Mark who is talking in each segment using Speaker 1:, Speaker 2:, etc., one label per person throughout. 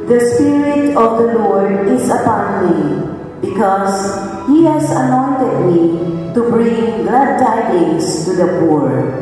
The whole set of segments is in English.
Speaker 1: The Spirit of the Lord is upon me, because He has anointed me to bring glad tidings to the poor.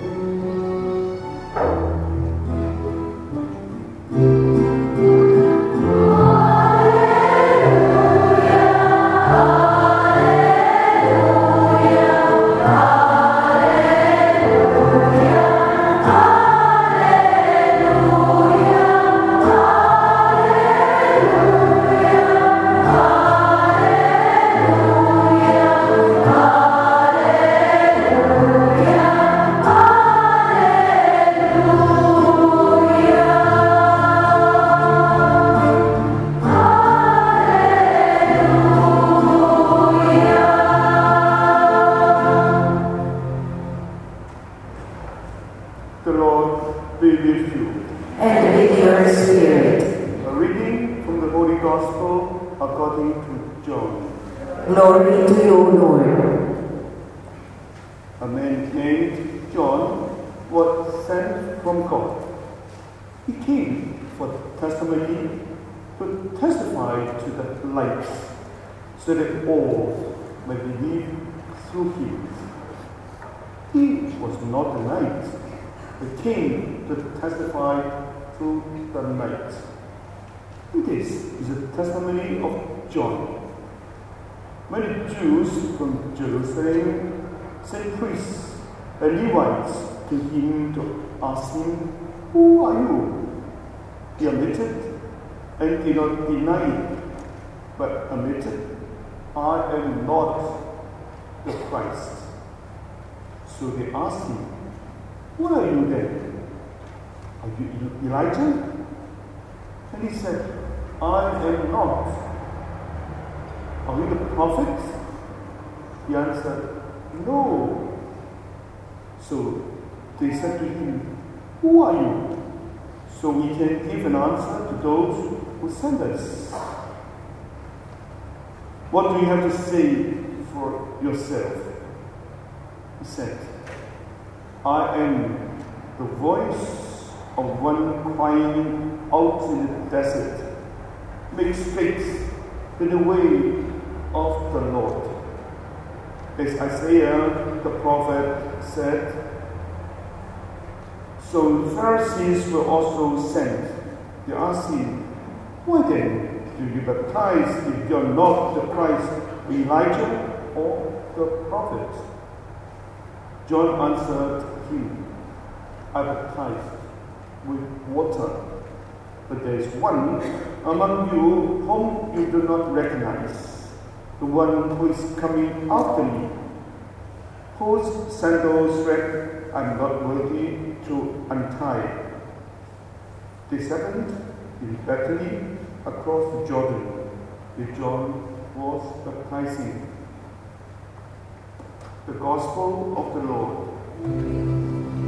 Speaker 2: The Lord be with you.
Speaker 1: And with your spirit.
Speaker 2: A reading from the Holy Gospel according to John.
Speaker 1: Glory to you, Lord.
Speaker 2: A man named John was sent from God. He came for testimony to testify to the light, so that all may believe through him. He was not the light, but came to testify to the light. This is a testimony of John. Many Jews from Jerusalem sent priests and Levites to him to ask him, "Who are you?" He admitted and did not deny it, but admitted, "I am not the Christ." So they asked him, "What are you then? Are you Elijah?" And he said, "I am not." "Are you the prophet?" He answered, "No." So they said to him, "Who are you? So we can give an answer to those who send us. What do you have to say for yourself?" He said, "I am the voice of one crying out in the desert, make straight the way of the Lord." As Isaiah the prophet said, so the Pharisees were also sent. They asked him, "Why then do you baptize if you are not the Christ, Elijah, or the prophet?" John answered him, "I baptize with water, but there is one among you whom you do not recognize, the one who is coming after me, whose sandal strap I am not worthy to untie." This happened in Bethany across the Jordan, where John was baptizing. The Gospel of the Lord.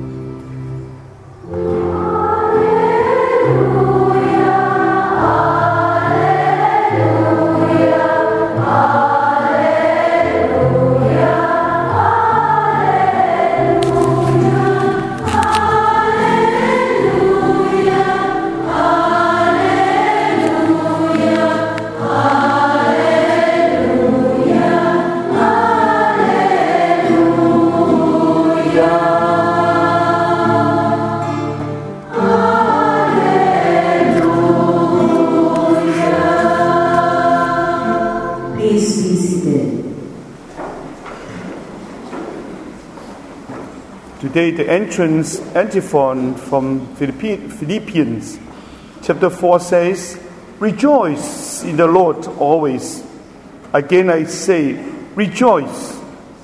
Speaker 2: Today, the entrance antiphon from Philippians chapter 4 says, "Rejoice in the Lord always. Again I say, rejoice."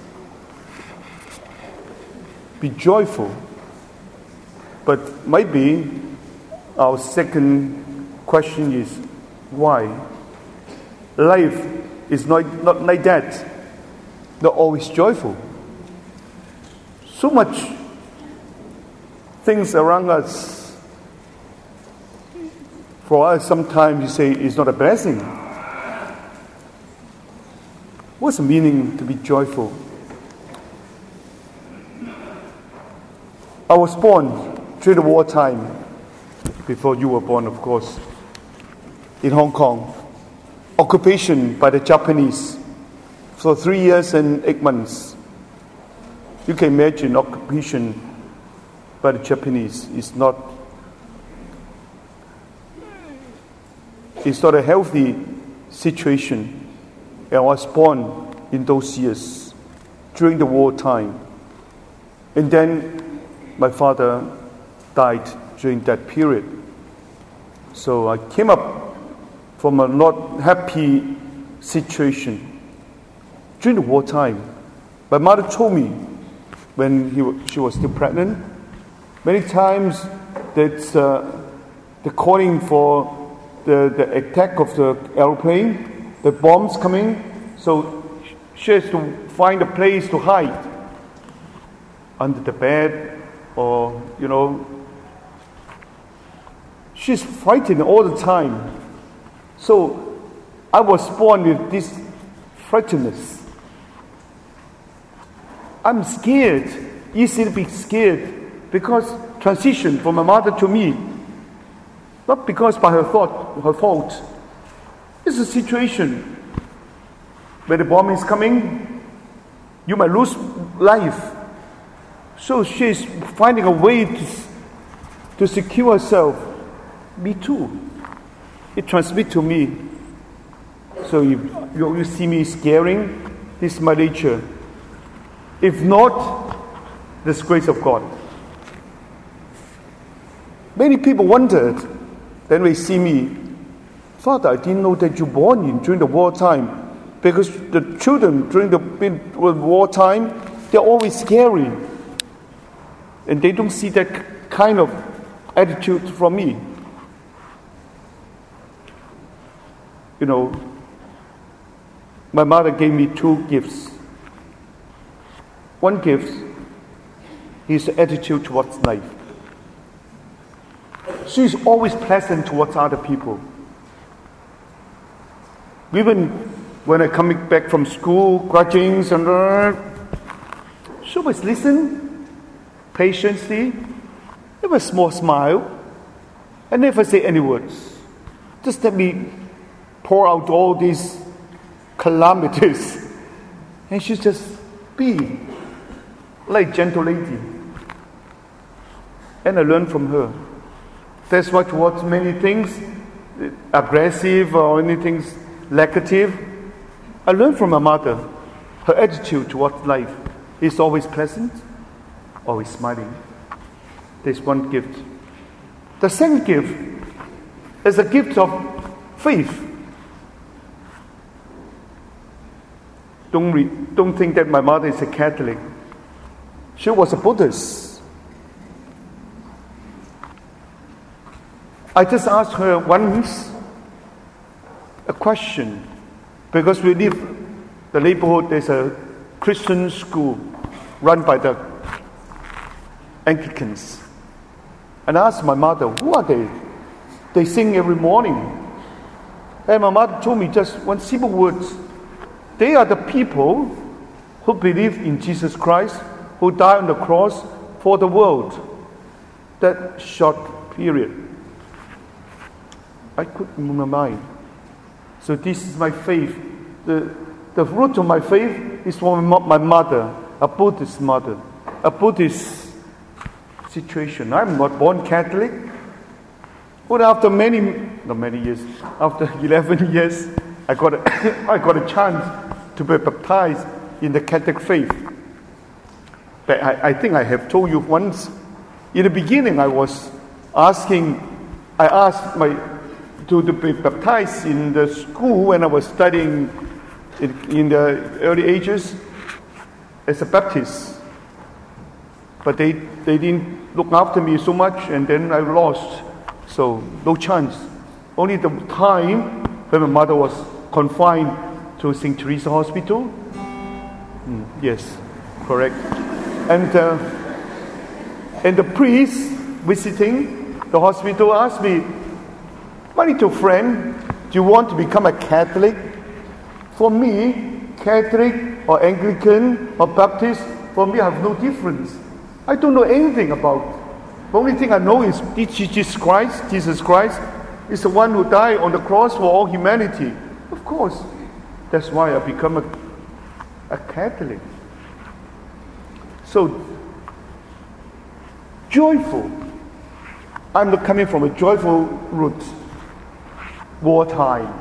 Speaker 2: Be joyful. But maybe our second question is, why? Life is not like that. Not always joyful. So much things around us. For us, sometimes you say it's not a blessing. What's the meaning to be joyful? I was born during the wartime, before you were born, of course. in Hong Kong. Occupation by the Japanese for 3 years and 8 months. You can imagine occupation by the Japanese is not a healthy situation. I was born in those years during the wartime. And then my father died during that period. So I came up from a not happy situation during the wartime. My mother told me when she was still pregnant, many times that's the calling for the attack of the airplane, the bombs coming, so she has to find a place to hide under the bed, or she's frightened all the time. So I was born with this frightenness. I'm scared, easy to be scared, because transition from my mother to me, not because by her fault. It's a situation where the bomb is coming, you might lose life. So she's finding a way to secure herself. Me too. It transmits to me. So you see me scaring, this is my nature. If not, this grace of God. Many people wondered, then they see me, Father, I didn't know that you were born during the wartime, because the children during the wartime, they're always scary. And they don't see that kind of attitude from me. My mother gave me 2 gifts. One gift is the attitude towards life. She's always pleasant towards other people. Even when I come back from school, graduating, she always listen patiently, with a small smile, and never say any words. Just let me pour out all these calamities, and she just be like gentle lady. And I learned from her. That's why towards many things, aggressive or anything negative, I learned from my mother. Her attitude towards life is always pleasant, always smiling. There's one gift. The second gift is a gift of faith. Don't think that my mother is a Catholic. She was a Buddhist. I just asked her once a question, because we live the neighborhood. There's a Christian school run by the Anglicans, and I asked my mother, who are they? They sing every morning. And my mother told me just one simple word: they are the people who believe in Jesus Christ, who died on the cross for the world. That short period, I couldn't move my mind. So this is my faith. The root of my faith is from my mother, a Buddhist mother, a Buddhist situation. I'm not born Catholic, but after many years, after 11 years, I got a chance to be baptized in the Catholic faith. But I think I have told you once. In the beginning, I asked to be baptized in the school when I was studying in the early ages as a Baptist. But they didn't look after me so much, and then I lost. So no chance. Only the time when my mother was confined to St. Teresa Hospital. Yes, correct. And the priest visiting the hospital asked me, my little friend, do you want to become a Catholic? For me, Catholic or Anglican or Baptist, for me I have no difference. I don't know anything about. The only thing I know is Jesus Christ, is the one who died on the cross for all humanity. Of course, that's why I become a Catholic. So, joyful. I'm not coming from a joyful root. Wartime.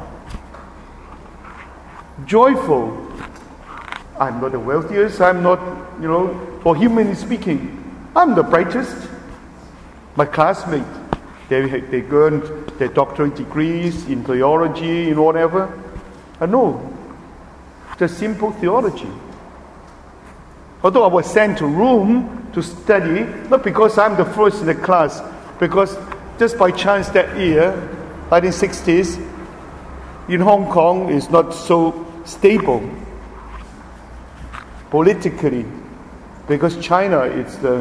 Speaker 2: Joyful. I'm not the wealthiest. I'm not, for humanly speaking, I'm the brightest. My classmates, they earned their doctorate degrees in theology, in whatever. I know, just simple theology. Although I was sent to Rome to study, not because I'm the first in the class, because just by chance that year, 1960s, in Hong Kong is not so stable politically, because China is the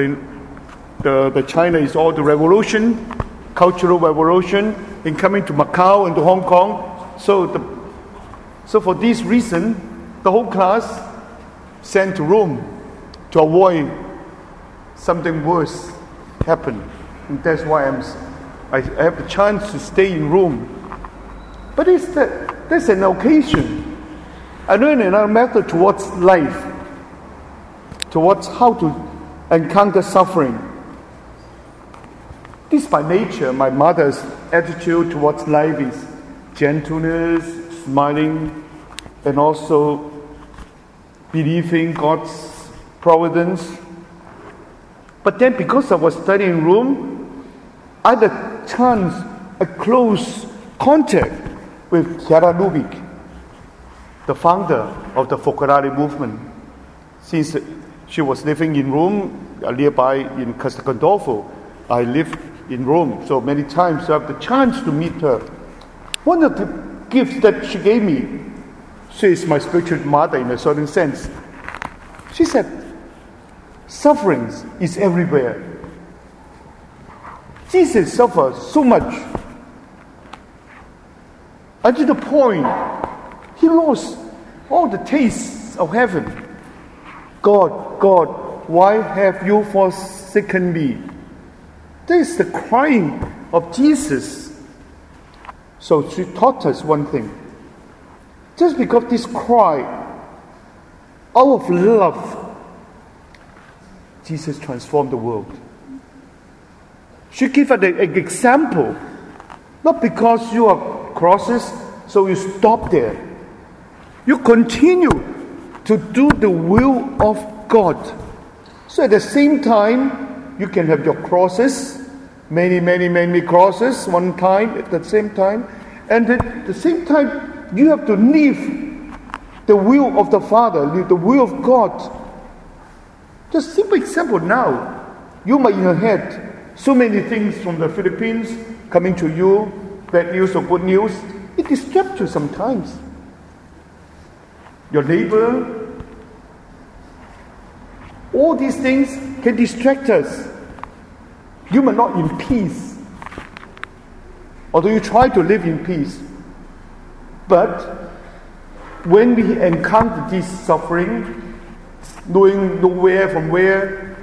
Speaker 2: China is all the revolution, cultural revolution, in coming to Macau and to Hong Kong. So for this reason, the whole class sent to Rome to avoid something worse happen. And that's why I have the chance to stay in Rome. But that's an occasion. I learned another method towards life, towards how to encounter suffering. This by nature, my mother's attitude towards life is gentleness, smiling, and also believing God's providence. But then because I was studying Rome, I had a chance, a close contact with Chiara Lubich, the founder of the Focolare movement. Since she was living in Rome, nearby in Castel Gandolfo, I lived in Rome, so many times I have the chance to meet her. One of the gifts that she gave me, she is my spiritual mother in a certain sense. She said, sufferings is everywhere. Jesus suffered so much. Until the point, he lost all the tastes of heaven. God, God, why have you forsaken me? This is the crying of Jesus. So she taught us one thing. Just because this cry, out of love, Jesus transformed the world. She gave us an example. Not because you have crosses, so you stop there. You continue to do the will of God. So at the same time, you can have your crosses, many crosses one time at the same time. And at the same time, you have to live the will of the Father, live the will of God. Just simple example now. You might in your head, so many things from the Philippines coming to you, bad news or good news. It distracts you sometimes. Your neighbor, all these things can distract us. You are not in peace, although you try to live in peace. But when we encounter this suffering, knowing nowhere from where,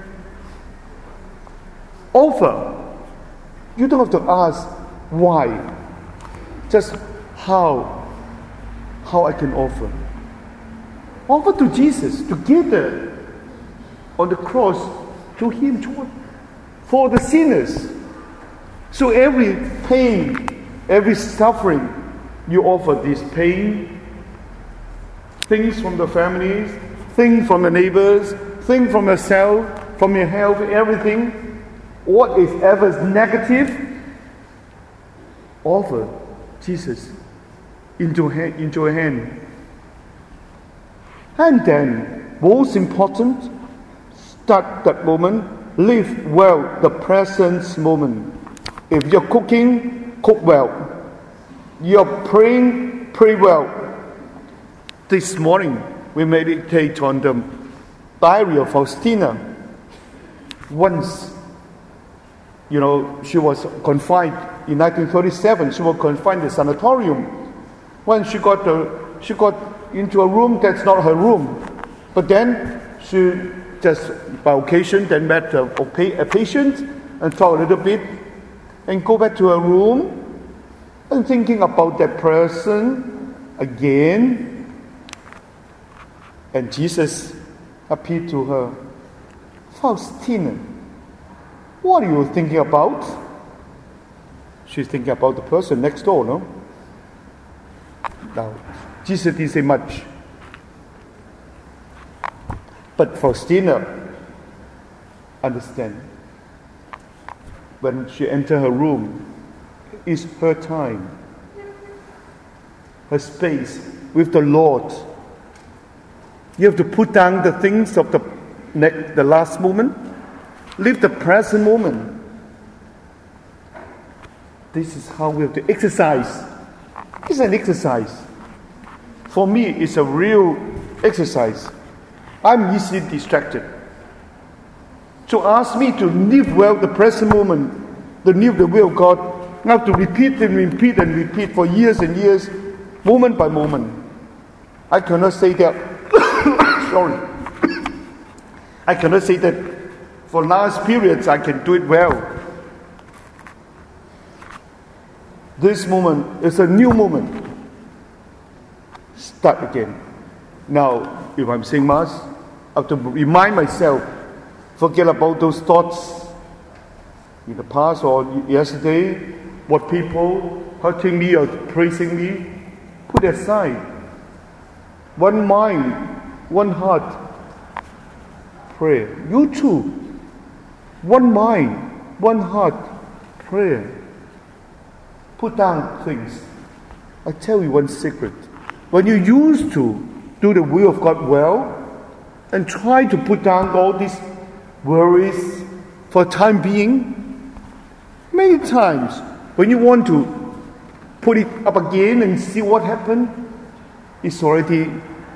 Speaker 2: offer. You don't have to ask why, just how I can offer. Offer to Jesus together on the cross to Him for the sinners. So every pain, every suffering, you offer this pain, things from the families, things from the neighbors, things from yourself, from your health, everything. What is ever negative, offer Jesus into your hand. And then, most important, start that moment, live well the present moment. If you're cooking, cook well. You're praying, pray well. This morning, we meditate on the diary of Faustina. Once, she was confined in 1937. She was confined in a sanatorium. When she got into a room that's not her room, but then she just by occasion then met a patient and talk a little bit, and go back to her room and thinking about that person again. And Jesus appeared to her, Faustina, what are you thinking about? She's thinking about the person next door, no? Now, Jesus didn't say much. But Faustina understand. When she entered her room, it's her time, her space with the Lord. You have to put down the things of the last moment, live the present moment. This is how we have to exercise. It's an exercise. For me, it's a real exercise. I'm easily distracted. So ask me to live well the present moment, to live the will of God. I have to repeat and repeat and repeat for years and years, moment by moment. I cannot say that. Sorry. I cannot say that for last periods I can do it well. This moment is a new moment. Start again. Now, if I'm saying Mass, I have to remind myself, forget about those thoughts in the past or yesterday, what people hurting me or praising me, put aside. One mind, one heart, prayer. You too. One mind, one heart, prayer. Put down things. I tell you one secret. When you used to do the will of God well, and try to put down all these worries for time being, many times when you want to put it up again and see what happened, it's already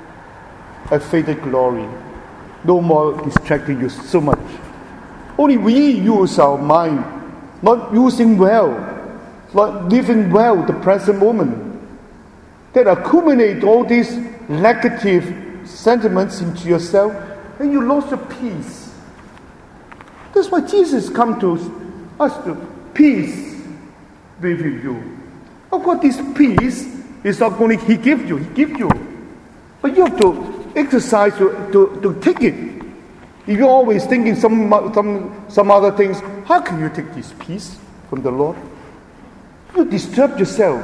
Speaker 2: a faded glory. No more distracting you so much. Only we use our mind, not using well, not living well the present moment, that accumulate all these negative sentiments into yourself, and you lost your peace. That's why Jesus come to us to peace be with you. Of course, this peace is not only He gives you, but you have to exercise to take it. If you're always thinking some other things, how can you take this peace from the Lord? You disturb yourself.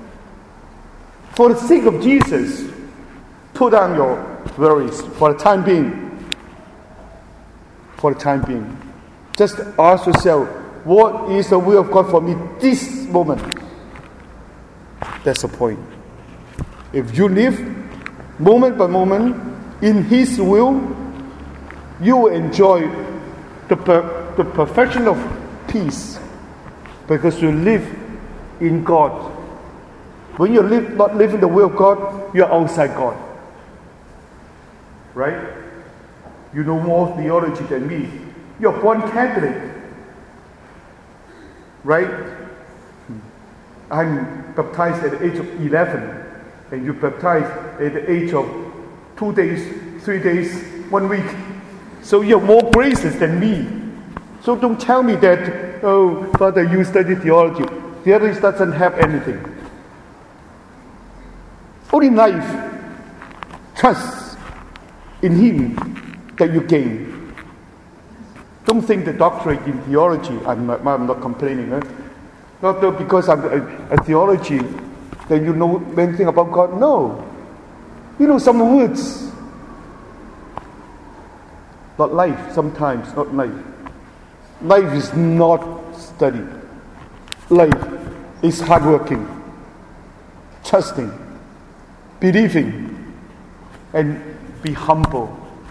Speaker 2: For the sake of Jesus, put down your worries for the time being. For the time being. Just ask yourself, what is the will of God for me this moment? That's the point. If you live moment by moment in His will, you will enjoy the perfection of peace, because you live in God. When you not living the will of God, you are outside God. Right? You know more theology than me. You're born Catholic. Right? I'm baptized at the age of 11, and you baptized at the age of 2 days, 3 days, 1 week. So you have more graces than me. So don't tell me that, oh, Father, you study theology. Theology doesn't have anything. Only life, trust in Him that you gain. Don't think the doctorate in theology, I'm not complaining, not because I'm a theology, then you know anything about God. No. You know some words. Not life, sometimes, not life. Life is not study. Life is hardworking, trusting, believing, and be humble.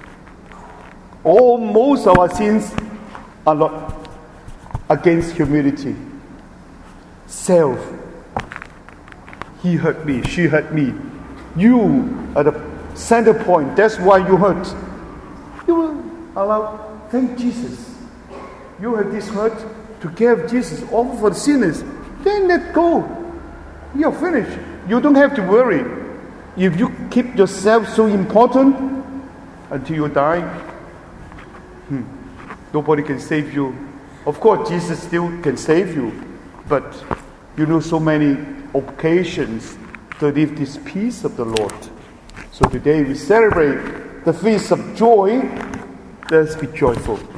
Speaker 2: Most of our sins are not against humility. Self. He hurt me, she hurt me. You are the center point. That's why you hurt. You will allow, thank Jesus. You have this hurt to give Jesus over for the sinners. Then let go. You're finished. You don't have to worry. If you keep yourself so important until you die, nobody can save you. Of course, Jesus still can save you, but You know so many occasions to live this peace of the Lord. So today we celebrate the feast of joy. Let's be joyful.